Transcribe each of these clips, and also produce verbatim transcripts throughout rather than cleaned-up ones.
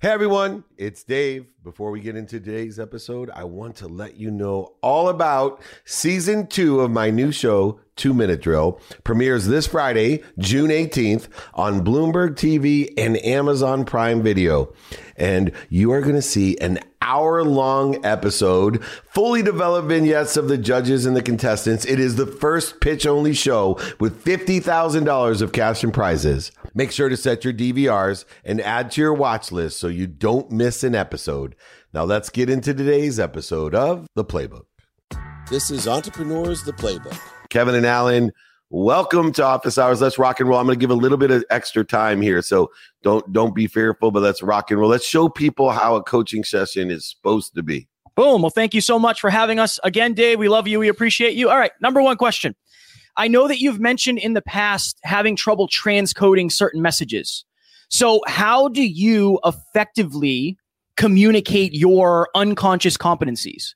Hey everyone, it's Dave. Before we get into today's episode, I want to let you know all about season two of my new show, Two Minute Drill. Premieres this Friday, June eighteenth on Bloomberg T V and Amazon Prime Video. And you are going to see an hour-long episode, fully developed vignettes of the judges and the contestants. It is the first pitch-only show with fifty thousand dollars of cash and prizes. Make sure to set your D V Rs and add to your watch list so you don't miss an episode. Now let's get into today's episode of The Playbook. This is Entrepreneurs, The Playbook. Kevin and Alan, welcome to Office Hours. Let's rock and roll. I'm going to give a little bit of extra time here, so don't don't be fearful, but let's rock and roll. Let's show people how a coaching session is supposed to be. Boom. Well, thank you so much for having us again, Dave. We love you. We appreciate you. All right. Number one question. I know that you've mentioned in the past having trouble transcoding certain messages. So how do you effectively communicate your unconscious competencies?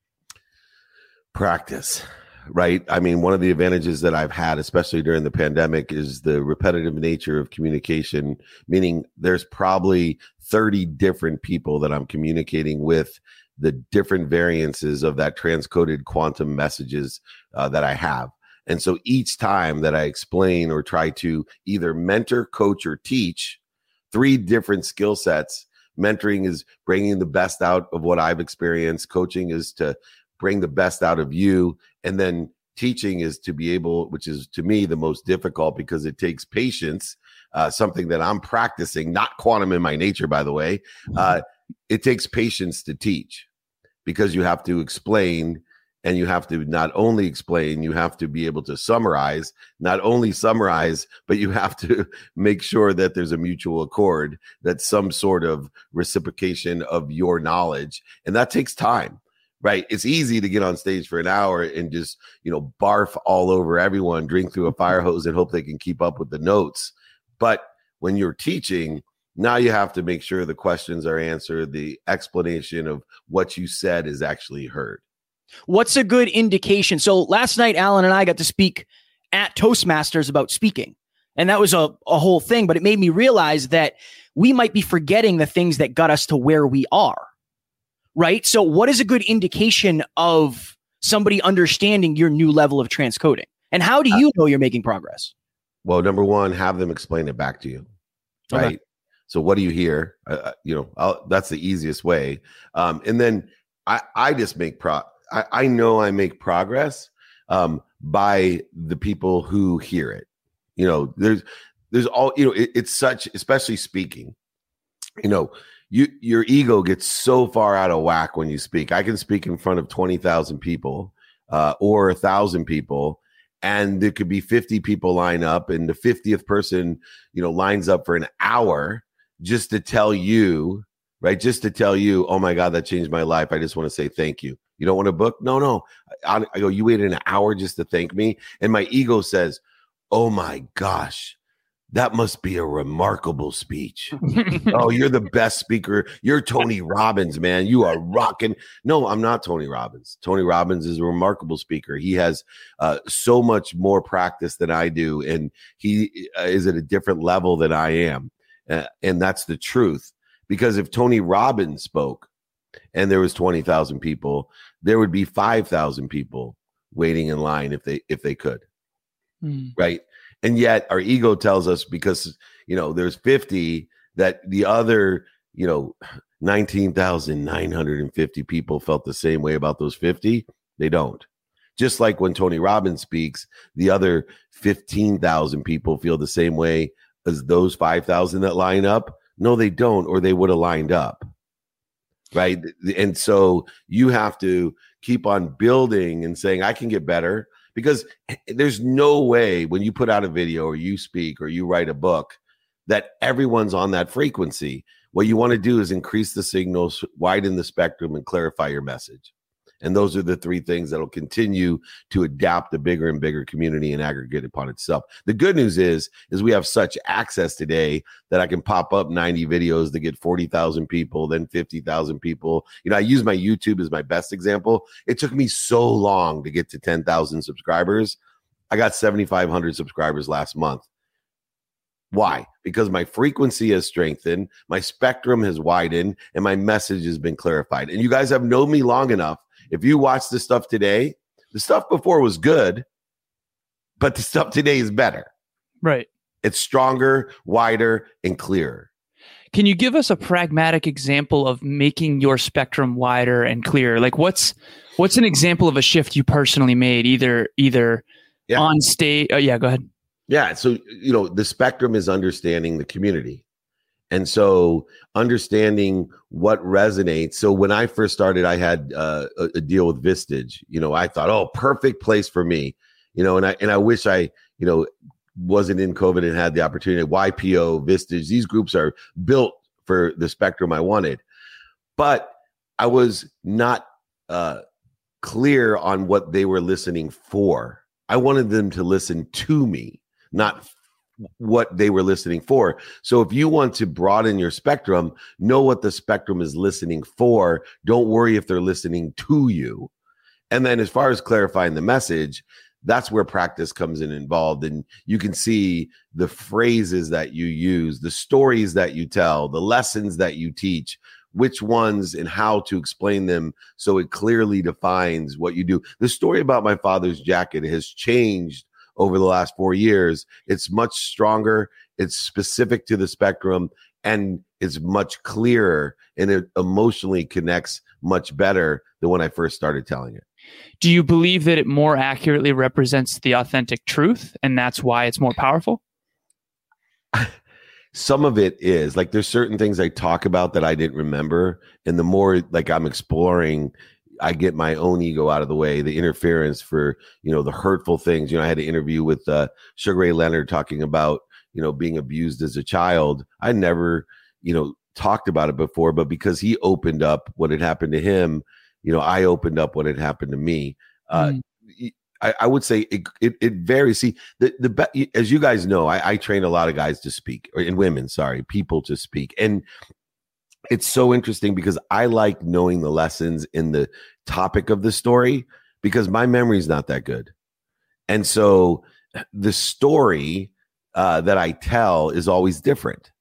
Practice, right? I mean, one of the advantages that I've had, especially during the pandemic, is the repetitive nature of communication, meaning there's probably thirty different people that I'm communicating with, the different variances of that transcoded quantum messages uh, that I have. And so each time that I explain or try to either mentor, coach, or teach three different skill sets, mentoring is bringing the best out of what I've experienced. Coaching is to bring the best out of you. And then teaching is to be able, which is to me the most difficult because it takes patience, uh, something that I'm practicing, not quantum in my nature, by the way. Uh, it takes patience to teach because you have to explain. And you have to not only explain, you have to be able to summarize, not only summarize, but you have to make sure that there's a mutual accord, that some sort of reciprocation of your knowledge. And that takes time, right? It's easy to get on stage for an hour and just, you know, barf all over everyone, drink through a fire hose and hope they can keep up with the notes. But when you're teaching, now you have to make sure the questions are answered, the explanation of what you said is actually heard. What's a good indication? So last night, Alan and I got to speak at Toastmasters about speaking, and that was a, a whole thing, but it made me realize that we might be forgetting the things that got us to where we are, right? So what is a good indication of somebody understanding your new level of transcoding? And how do you know you're making progress? Well, number one, have them explain it back to you, right? Okay. So what do you hear? Uh, you know, I'll, that's the easiest way. Um, and then I, I just make pro. I, I know I make progress um, by the people who hear it. You know, there's, there's all, you know, it, it's such, especially speaking, you know, you, your ego gets so far out of whack when you speak. I can speak in front of twenty thousand people uh, or a thousand people, and there could be fifty people line up, and the fiftieth person, you know, lines up for an hour just to tell you, right? Just to tell you, oh my God, that changed my life. I just want to say thank you. You don't want a book? No, no. I, I go, you waited an hour just to thank me? And my ego says, oh my gosh, that must be a remarkable speech. Oh, you're the best speaker. You're Tony Robbins, man. You are rocking. No, I'm not Tony Robbins. Tony Robbins is a remarkable speaker. He has uh, so much more practice than I do. And he uh, is at a different level than I am. Uh, and that's the truth. Because if Tony Robbins spoke and there was twenty thousand people, there would be five thousand people waiting in line if they if they could, mm. right? And yet our ego tells us because, you know, there's fifty that the other, you know, nineteen thousand nine hundred fifty people felt the same way about those fifty. They don't. Just like when Tony Robbins speaks, the other fifteen thousand people feel the same way as those five thousand that line up. No, they don't, or they would have lined up. Right. And so you have to keep on building and saying, I can get better, because there's no way when you put out a video or you speak or you write a book that everyone's on that frequency. What you want to do is increase the signals, widen the spectrum, and clarify your message. And those are the three things that will continue to adapt a bigger and bigger community and aggregate upon itself. The good news is, is we have such access today that I can pop up ninety videos that get forty thousand people, then fifty thousand people. You know, I use my YouTube as my best example. It took me so long to get to ten thousand subscribers. I got seventy-five hundred subscribers last month. Why? Because my frequency has strengthened, my spectrum has widened, and my message has been clarified. And you guys have known me long enough. If you watch this stuff today, the stuff before was good, but the stuff today is better. Right. It's stronger, wider, and clearer. Can you give us a pragmatic example of making your spectrum wider and clearer? Like what's what's an example of a shift you personally made, either either yeah. on stage? Oh, yeah, go ahead. Yeah. So, you know, the spectrum is understanding the community. And so understanding what resonates. So when I first started, I had uh, a, a deal with Vistage. You know, I thought, oh, perfect place for me. You know, and I and I wish I, you know, wasn't in COVID and had the opportunity. Y P O, Vistage, these groups are built for the spectrum I wanted. But I was not uh, clear on what they were listening for. I wanted them to listen to me, not what they were listening for. So if you want to broaden your spectrum, know what the spectrum is listening for. Don't worry if they're listening to you. And then as far as clarifying the message, that's where practice comes in involved. And you can see the phrases that you use, the stories that you tell, the lessons that you teach, which ones and how to explain them so it clearly defines what you do. The story about my father's jacket has changed over the last four years. It's much stronger. It's specific to the spectrum, and it's much clearer, and it emotionally connects much better than when I first started telling it. Do you believe that it more accurately represents the authentic truth, and that's why it's more powerful? Some of it is. Like, there's certain things I talk about that I didn't remember, and the more like I'm exploring, I get my own ego out of the way, the interference for, you know, the hurtful things. You know, I had an interview with uh, Sugar Ray Leonard talking about, you know, being abused as a child. I never, you know, talked about it before, but because he opened up what had happened to him, you know, I opened up what had happened to me. Uh, mm. I, I would say it, it, it varies. See, the, the, as you guys know, I, I train a lot of guys to speak, or in women, sorry, people to speak. And it's so interesting because I like knowing the lessons in the topic of the story because my memory is not that good. And so the story uh, that I tell is always different.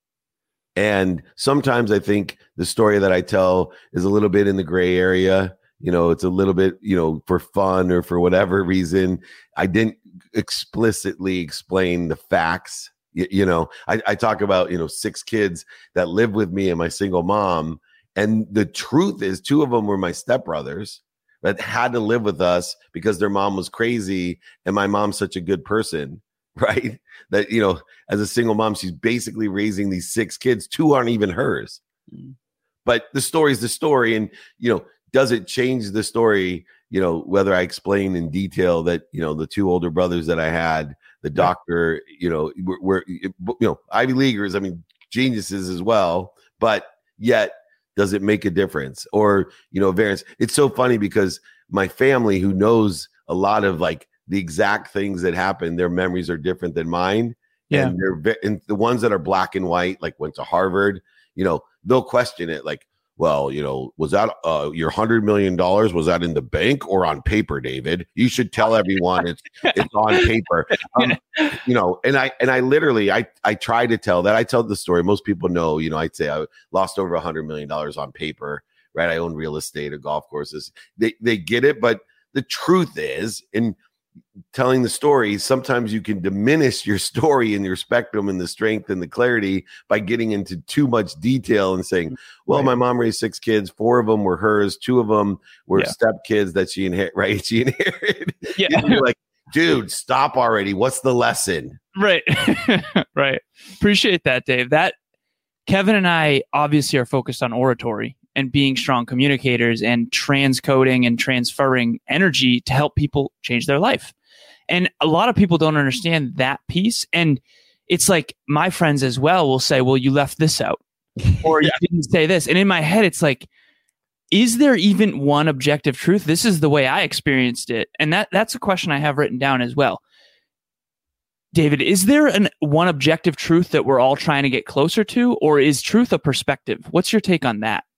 And sometimes I think the story that I tell is a little bit in the gray area. You know, it's a little bit, you know, for fun or for whatever reason. I didn't explicitly explain the facts. You, you know, I, I talk about, you know, six kids that live with me and my single mom. And the truth is two of them were my stepbrothers that had to live with us because their mom was crazy and my mom's such a good person. Right. That, you know, as a single mom, she's basically raising these six kids. Two aren't even hers. Mm. But the story is the story. And, you know, does it change the story, you know, whether I explain in detail that, you know, the two older brothers that I had, the doctor, you know, were, were you know, Ivy Leaguers, I mean, geniuses as well. But yet, does it make a difference? Or, you know, variance? It's so funny because my family, who knows a lot of like the exact things that happen, their memories are different than mine. Yeah. And they're ve- and the ones that are black and white, like went to Harvard, you know, they'll question it like, well, you know, was that uh, your hundred million dollars? Was that in the bank or on paper, David? You should tell everyone it's it's on paper. Um, you know, and I and I literally I I try to tell that. I tell the story. Most people know. You know, I'd say I lost over a hundred million dollars on paper. Right? I own real estate or golf courses. They they get it, but the truth is, in telling the story, sometimes you can diminish your story and your spectrum and the strength and the clarity by getting into too much detail and saying, well, right. My mom raised six kids. Four of them were hers. Two of them were yeah. step kids that she inherited, right? She inherited. Yeah. You're like, dude, stop already. What's the lesson? Right. Right. Appreciate that, Dave. That Kevin and I obviously are focused on oratory and being strong communicators and transcoding and transferring energy to help people change their life. And a lot of people don't understand that piece. And it's like my friends as well will say, well, you left this out or yeah. you didn't say this. And in my head, it's like, is there even one objective truth? This is the way I experienced it. And that that's a question I have written down as well. David, is there an one objective truth that we're all trying to get closer to, or is truth a perspective? What's your take on that?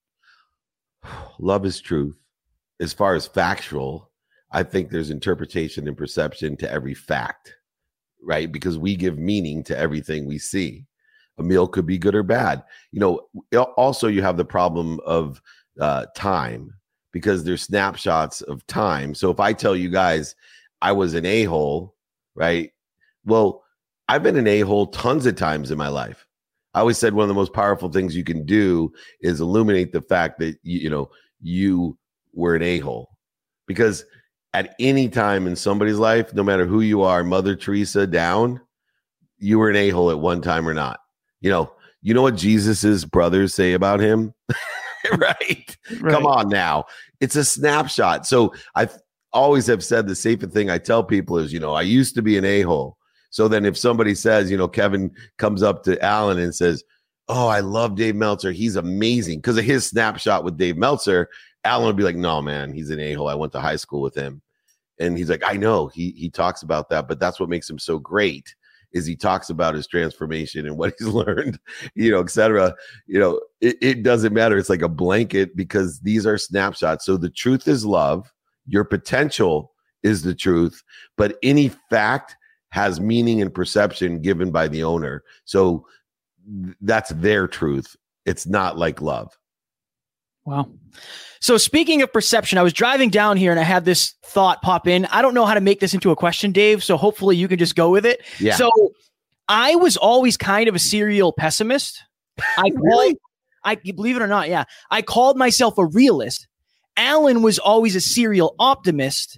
Love is truth. As far as factual, I think there's interpretation and perception to every fact, right? Because we give meaning to everything we see. A meal could be good or bad. You know, also you have the problem of uh, time, because there's snapshots of time. So if I tell you guys I was an a-hole, right? Well, I've been an a-hole tons of times in my life. I always said one of the most powerful things you can do is illuminate the fact that, you, you know, you were an a-hole. Because at any time in somebody's life, no matter who you are, Mother Teresa down, you were an a-hole at one time or not. You know, you know what Jesus's brothers say about him? right? right? Come on now. It's a snapshot. So I always have said the safest thing I tell people is, you know, I used to be an a-hole. So then if somebody says, you know, Kevin comes up to Alan and says, oh, I love Dave Meltzer, he's amazing, because of his snapshot with Dave Meltzer, Alan would be like, no, man, he's an a-hole. I went to high school with him. And he's like, I know, he he talks about that, but that's what makes him so great, is he talks about his transformation and what he's learned, you know, et cetera. You know, it, it doesn't matter. It's like a blanket, because these are snapshots. So the truth is love. Your potential is the truth, but any fact has meaning and perception given by the owner. So th- that's their truth. It's not like love. Wow. So speaking of perception, I was driving down here and I had this thought pop in. I don't know how to make this into a question, Dave, so hopefully you can just go with it. Yeah. So I was always kind of a serial pessimist. I really? I believe it or not, yeah. I called myself a realist. Alan was always a serial optimist.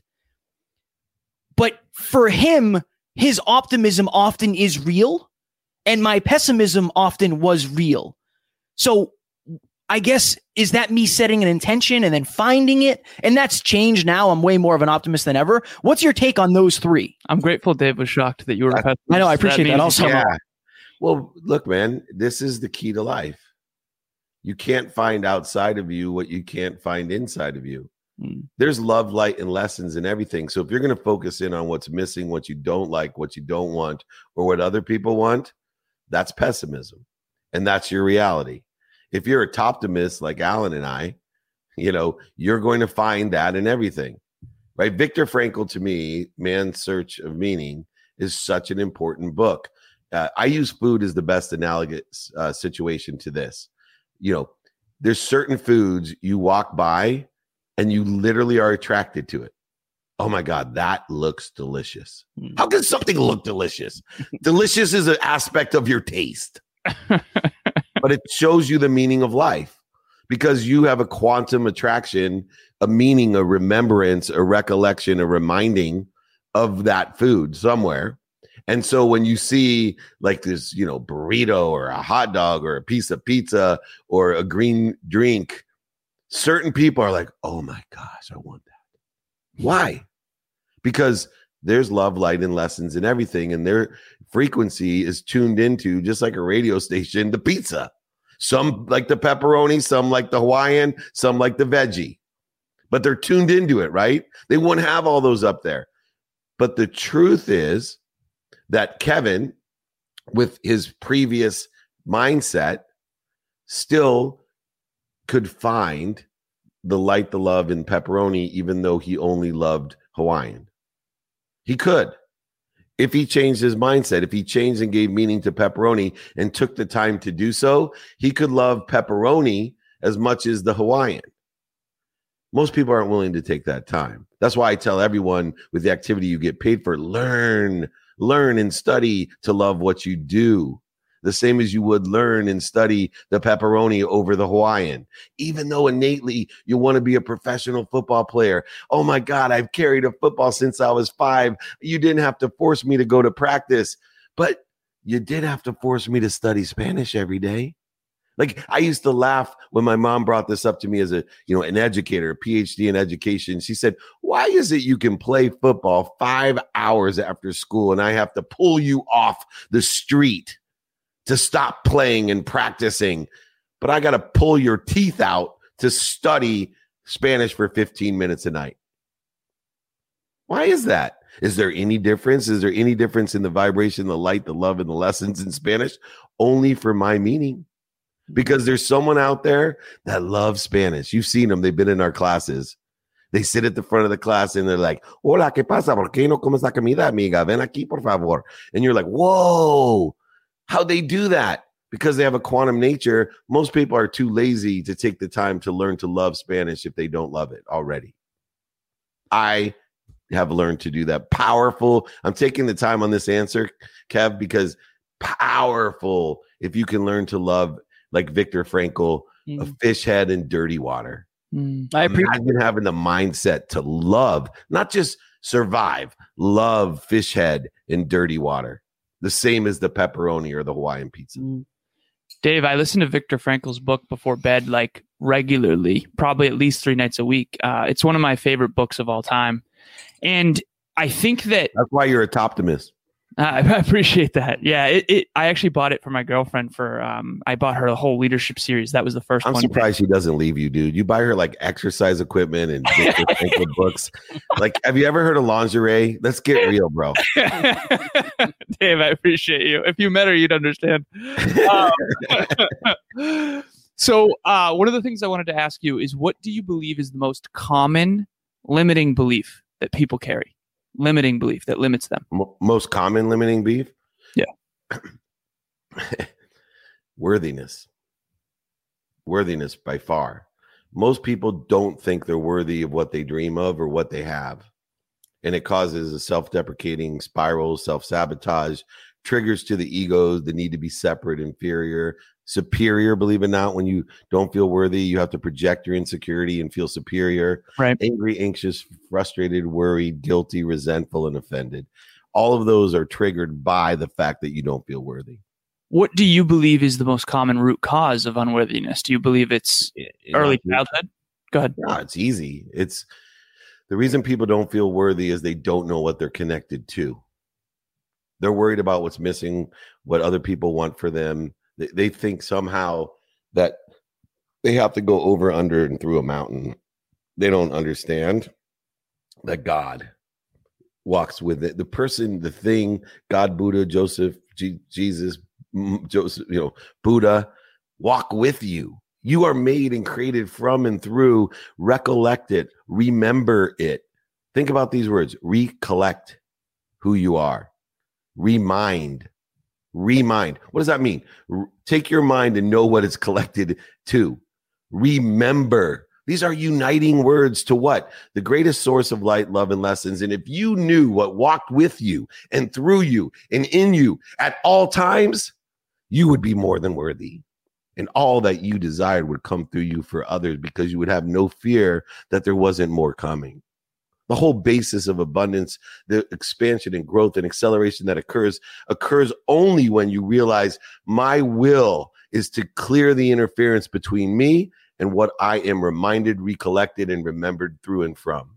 But for him, his optimism often is real, and my pessimism often was real. So I guess, is that me setting an intention and then finding it? And that's changed now. I'm way more of an optimist than ever. What's your take on those three? I'm grateful Dave was shocked that you were a pessimist. I know, I appreciate that, that also. Yeah. Well, look, man, this is the key to life. You can't find outside of you what you can't find inside of you. Mm. There's love, light, and lessons in everything. So if you're going to focus in on what's missing, what you don't like, what you don't want, or what other people want, that's pessimism. And that's your reality. If you're a toptimist like Alan and I, you know, you're going to find that in everything, right? Viktor Frankl, to me, Man's Search of Meaning, is such an important book. Uh, I use food as the best analogous uh, situation to this. You know, there's certain foods you walk by and you literally are attracted to it. Oh my God, that looks delicious. How can something look delicious? Delicious is an aspect of your taste. But it shows you the meaning of life, because you have a quantum attraction, a meaning, a remembrance, a recollection, a reminding of that food somewhere. And so when you see like this, you know, burrito or a hot dog or a piece of pizza or a green drink, certain people are like, oh my gosh, I want that. Why? Because there's love, light, and lessons in everything. And their frequency is tuned into, just like a radio station, the pizza. Some like the pepperoni, some like the Hawaiian, some like the veggie. But they're tuned into it, right? They wouldn't have all those up there. But the truth is that Kevin, with his previous mindset, still could find the light, the love in pepperoni, even though he only loved Hawaiian. He could. If he changed his mindset, if he changed and gave meaning to pepperoni and took the time to do so, he could love pepperoni as much as the Hawaiian. Most people aren't willing to take that time. That's why I tell everyone, with the activity you get paid for, learn, learn and study to love what you do. The same as you would learn and study the pepperoni over the Hawaiian. Even though innately you want to be a professional football player. Oh my God, I've carried a football since I was five. You didn't have to force me to go to practice, but you did have to force me to study Spanish every day. Like, I used to laugh when my mom brought this up to me as a, you know, an educator, a P H D in education. She said, why is it you can play football five hours after school and I have to pull you off the street to stop playing and practicing, but I got to pull your teeth out to study Spanish for fifteen minutes a night? Why is that? Is there any difference? Is there any difference in the vibration, the light, the love, and the lessons in Spanish? Only for my meaning. Because there's someone out there that loves Spanish. You've seen them. They've been in our classes. They sit at the front of the class and they're like, hola, ¿qué pasa? ¿Por qué no comes la comida, amiga? Ven aquí, por favor. And you're like, whoa, how'd they do that? Because they have a quantum nature. Most people are too lazy to take the time to learn to love Spanish if they don't love it already. I have learned to do that. Powerful. I'm taking the time on this answer, Kev, because powerful if you can learn to love, like Viktor Frankl, mm. a fish head in dirty water. Mm. I appreciate Imagine having the mindset to love, not just survive, love fish head in dirty water. The same as the pepperoni or the Hawaiian pizza. Mm. Dave, I listen to Viktor Frankl's book before bed, like regularly, probably at least three nights a week. Uh, it's one of my favorite books of all time. And I think that that's why you're a toptimist. Uh, I appreciate that. Yeah, it, it. I actually bought it for my girlfriend. For um, I bought her the whole leadership series. That was the first I'm one. I'm surprised she doesn't leave you, dude. You buy her like exercise equipment and Viktor Frankl books. Like, have you ever heard of lingerie? Let's get real, bro. Dave, I appreciate you. If you met her, you'd understand. Um, so, uh, one of the things I wanted to ask you is, what do you believe is the most common limiting belief that people carry? Limiting belief that limits them. Most common limiting belief? Yeah. Worthiness. Worthiness by far. Most people don't think they're worthy of what they dream of or what they have. And it causes a self-deprecating spiral, self-sabotage, triggers to the ego, the need to be separate, inferior, superior. Believe it or not, when you don't feel worthy, you have to project your insecurity and feel superior. Right. Angry, anxious, frustrated, worried, guilty, resentful, and offended. All of those are triggered by the fact that you don't feel worthy. What do you believe is the most common root cause of unworthiness? Do you believe it's you early know, childhood? Go ahead. No, it's easy. It's the reason people don't feel worthy is they don't know what they're connected to. They're worried about what's missing, what other people want for them. They, they think somehow that they have to go over, under, and through a mountain. They don't understand that God walks with it. The person, the thing, God, Buddha, Joseph, G- Jesus, Joseph, you know, Buddha, walk with you. You are made and created from and through. Recollect it. Remember it. Think about these words. Recollect who you are. Remind. Remind. What does that mean? R- take your mind and know what it's collected to. Remember. These are uniting words to what? The greatest source of light, love, and lessons. And if you knew what walked with you and through you and in you at all times, you would be more than worthy. And all that you desired would come through you for others because you would have no fear that there wasn't more coming. The whole basis of abundance, the expansion and growth and acceleration that occurs, occurs only when you realize my will is to clear the interference between me and what I am reminded, recollected, and remembered through and from.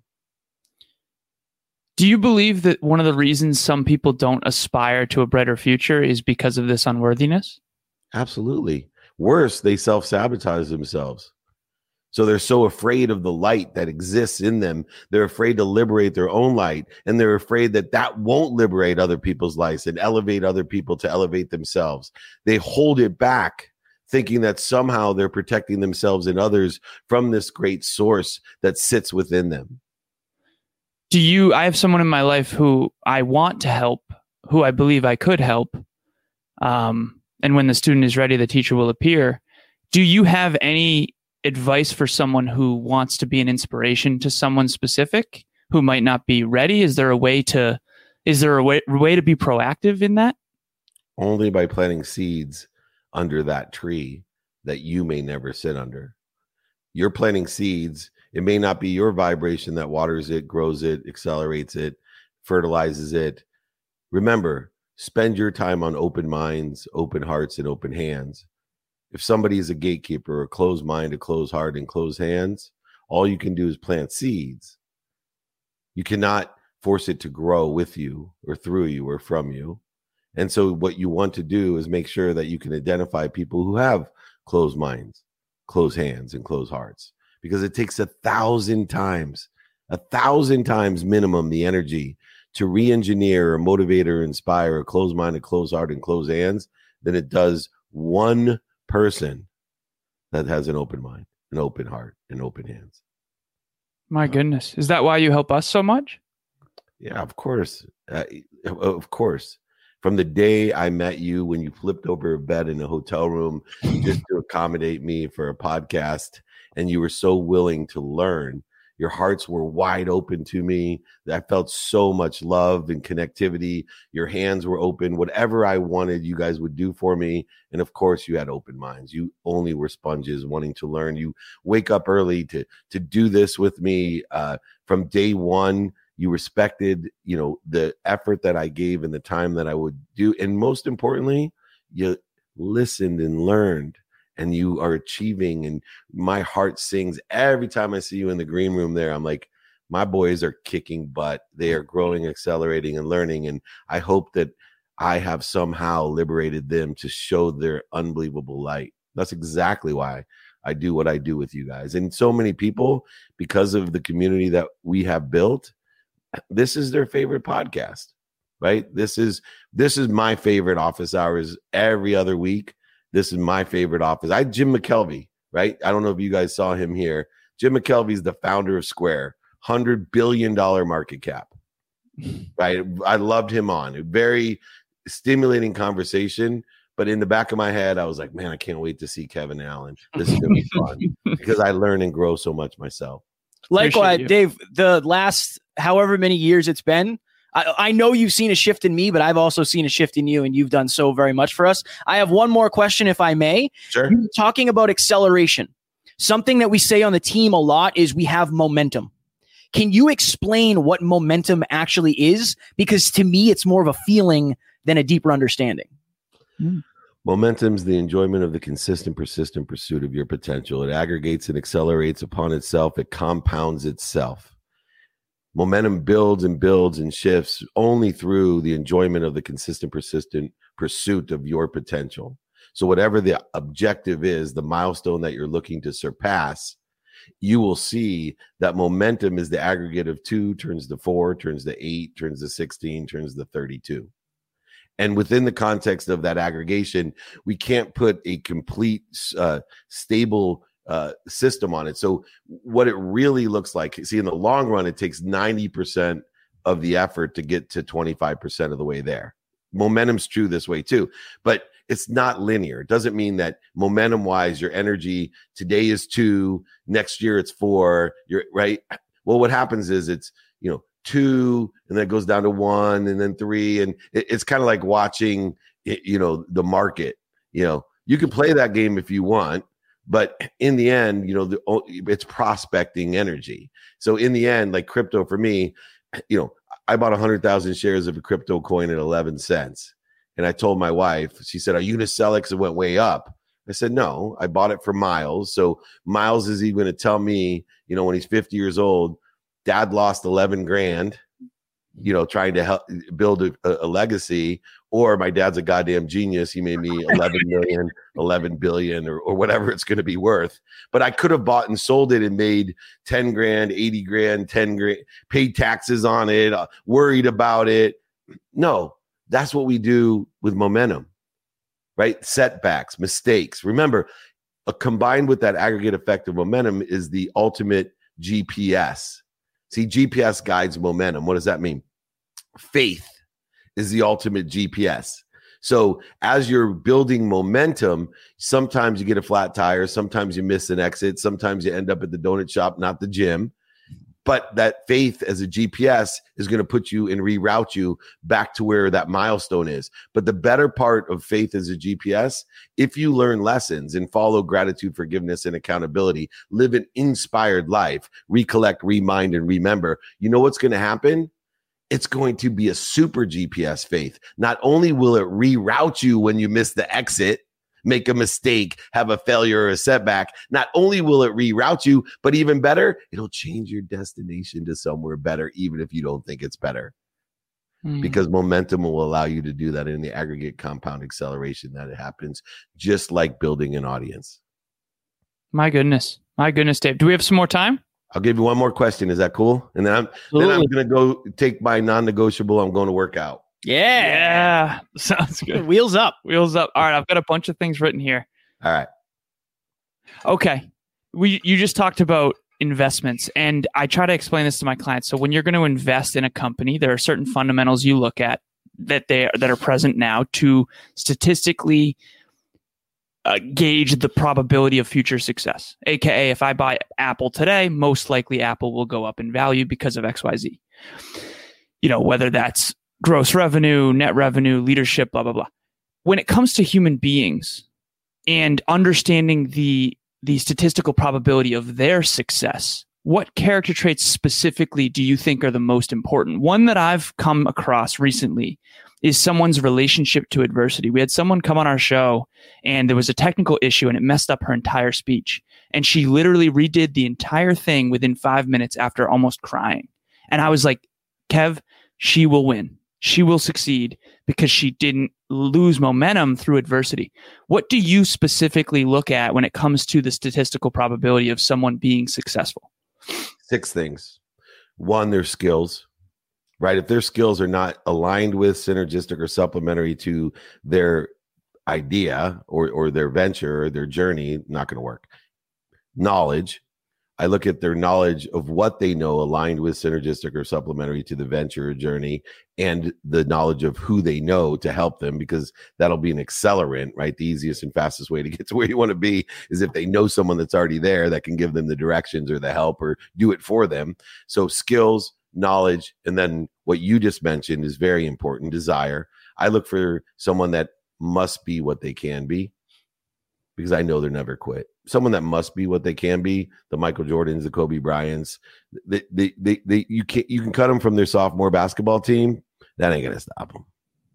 Do you believe that one of the reasons some people don't aspire to a brighter future is because of this unworthiness? Absolutely. Worse, they self-sabotage themselves. So they're so afraid of the light that exists in them. They're afraid to liberate their own light. And they're afraid that that won't liberate other people's lights and elevate other people to elevate themselves. They hold it back, thinking that somehow they're protecting themselves and others from this great source that sits within them. Do you, I have someone in my life who I want to help, who I believe I could help. Um, and when the student is ready, the teacher will appear. Do you have any advice for someone who wants to be an inspiration to someone specific who might not be ready? Is there a way to, is there a way, way to be proactive in that? Only by planting seeds under that tree that you may never sit under. You're planting seeds. It may not be your vibration that waters it, grows it, accelerates it, fertilizes it. Remember, spend your time on open minds, open hearts, and open hands. If somebody is a gatekeeper, a closed mind, a closed heart, and closed hands, all you can do is plant seeds. You cannot force it to grow with you or through you or from you. And so what you want to do is make sure that you can identify people who have closed minds, closed hands, and closed hearts, because it takes a thousand times, a thousand times minimum the energy to re-engineer or motivate or inspire a closed mind, a closed heart, and closed hands than it does one person that has an open mind, an open heart, and open hands. My goodness. Is that why you help us so much? Yeah, of course. Uh, of course. From the day I met you, when you flipped over a bed in a hotel room just to accommodate me for a podcast, and you were so willing to learn, your hearts were wide open to me. I felt so much love and connectivity. Your hands were open. Whatever I wanted, you guys would do for me. And of course, you had open minds. You only were sponges wanting to learn. You wake up early to to do this with me. Uh, from day one, you respected, you know, the effort that I gave and the time that I would do. And most importantly, you listened and learned. And you are achieving, and my heart sings every time I see you in the green room there. I'm like, my boys are kicking butt. They are growing, accelerating, and learning. And I hope that I have somehow liberated them to show their unbelievable light. That's exactly why I do what I do with you guys. And so many people, because of the community that we have built, this is their favorite podcast, right? This is, this is my favorite office hours every other week. This is my favorite office. I Jim McKelvey, right? I don't know if you guys saw him here. Jim McKelvey is the founder of Square, one hundred billion dollars market cap, right? I loved him on. A very stimulating conversation. But in the back of my head, I was like, man, I can't wait to see Kevin Allen. This is going to be fun because I learn and grow so much myself. Likewise, Dave, the last however many years it's been, I, I know you've seen a shift in me, but I've also seen a shift in you, and you've done so very much for us. I have one more question, if I may. Sure. You're talking about acceleration. Something that we say on the team a lot is we have momentum. Can you explain what momentum actually is? Because to me, it's more of a feeling than a deeper understanding. Mm. Momentum is the enjoyment of the consistent, persistent pursuit of your potential. It aggregates and accelerates upon itself. It compounds itself. Momentum builds and builds and shifts only through the enjoyment of the consistent, persistent pursuit of your potential. So whatever the objective is, the milestone that you're looking to surpass, you will see that momentum is the aggregate of two turns to four, turns to eight, turns to sixteen, turns to thirty-two. And within the context of that aggregation, we can't put a complete, uh, stable uh, system on it. So what it really looks like, see, in the long run, it takes ninety percent of the effort to get to twenty-five percent of the way there. Momentum's true this way too, but it's not linear. It doesn't mean that momentum wise, your energy today is two, next year it's four, you're right. Well, what happens is it's, you know, two, and then it goes down to one, and then three. And it, it's kind of like watching, it, you know, the market. You know, you can play that game if you want, but in the end, you know, the, it's prospecting energy. So in the end, like crypto for me, you know, I bought one hundred thousand shares of a crypto coin at eleven cents. And I told my wife, she said, are you going to sell it because it went way up? I said, no, I bought it for Miles. So Miles is even going to tell me, you know, when he's fifty years old, Dad lost eleven grand, you know, trying to help build a, a legacy, or my dad's a goddamn genius. He made me eleven million, eleven billion, or, or whatever it's going to be worth. But I could have bought and sold it and made ten grand, eighty grand, ten grand, paid taxes on it, uh, worried about it. No, that's what we do with momentum, right? Setbacks, mistakes. Remember, uh, combined with that aggregate effect of momentum is the ultimate G P S. See, G P S guides momentum. What does that mean? Faith is the ultimate G P S. So as you're building momentum, sometimes you get a flat tire, sometimes you miss an exit, sometimes you end up at the donut shop, not the gym. But that faith as a G P S is going to put you and reroute you back to where that milestone is. But the better part of faith as a G P S, if you learn lessons and follow gratitude, forgiveness, and accountability, live an inspired life, recollect, remind, and remember, you know what's going to happen? It's going to be a super G P S faith. Not only will it reroute you when you miss the exit, make a mistake, have a failure or a setback, not only will it reroute you, but even better, it'll change your destination to somewhere better, even if you don't think it's better. Mm. Because momentum will allow you to do that in the aggregate compound acceleration that it happens, just like building an audience. My goodness. My goodness, Dave. Do we have some more time? I'll give you one more question. Is that cool? And then I'm, then I'm going to go take my non-negotiable. I'm going to work out. Yeah. Yeah. Sounds good. Wheels up. Wheels up. All right. I've got a bunch of things written here. All right. Okay. We You just talked about investments. And I try to explain this to my clients. So when you're going to invest in a company, there are certain fundamentals you look at that they that are present now to statistically uh, gauge the probability of future success. A K A if I buy Apple today, most likely Apple will go up in value because of X Y Z. You know, whether that's gross revenue, net revenue, leadership, blah, blah, blah. When it comes to human beings and understanding the the statistical probability of their success, what character traits specifically do you think are the most important? One that I've come across recently is someone's relationship to adversity. We had someone come on our show and there was a technical issue and it messed up her entire speech. And she literally redid the entire thing within five minutes after almost crying. And I was like, Kev, she will win. She will succeed because she didn't lose momentum through adversity. What do you specifically look at when it comes to the statistical probability of someone being successful? Six things. One, their skills, right? If their skills are not aligned with, synergistic, or supplementary to their idea or, or their venture or their journey, not going to work. Knowledge. I look at their knowledge of what they know aligned with, synergistic, or supplementary to the venture or journey, and the knowledge of who they know to help them, because that'll be an accelerant, right? The easiest and fastest way to get to where you want to be is if they know someone that's already there that can give them the directions or the help or do it for them. So skills, knowledge, and then what you just mentioned is very important, desire. I look for someone that must be what they can be, because I know they're never quit. Someone that must be what they can be, the Michael Jordans, the Kobe Bryants, they, they, they, they, you can you can cut them from their sophomore basketball team. That ain't gonna stop them.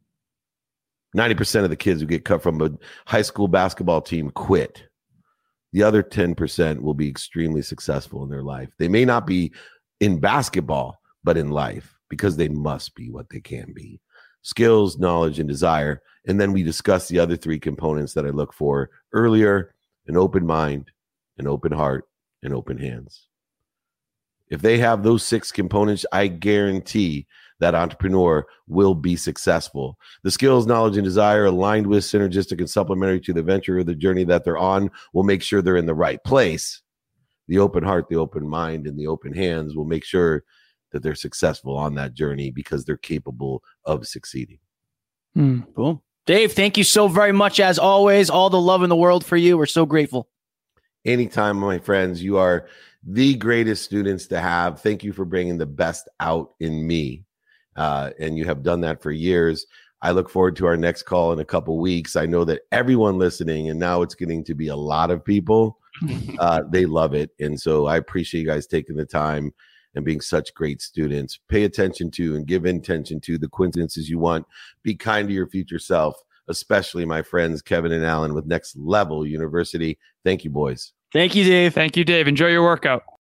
ninety percent of the kids who get cut from a high school basketball team quit. The other ten percent will be extremely successful in their life. They may not be in basketball, but in life, because they must be what they can be. Skills, knowledge, and desire. And then we discuss the other three components that I look for earlier: an open mind, an open heart, and open hands. If they have those six components, I guarantee that entrepreneur will be successful. The skills, knowledge, and desire aligned with, synergistic, and supplementary to the venture or the journey that they're on will make sure they're in the right place. The open heart, the open mind, and the open hands will make sure that they're successful on that journey because they're capable of succeeding. Hmm, cool. Dave, thank you so very much. As always, all the love in the world for you. We're so grateful. Anytime, my friends. You are the greatest students to have. Thank you for bringing the best out in me. Uh, and you have done that for years. I look forward to our next call in a couple weeks. I know that everyone listening, and now it's getting to be a lot of people, uh, they love it. And so I appreciate you guys taking the time and being such great students. Pay attention to and give attention to the coincidences you want. Be kind to your future self, especially my friends Kevin and Alan with Next Level University. Thank you, boys. Thank you, Dave. Thank you, Dave. Enjoy your workout.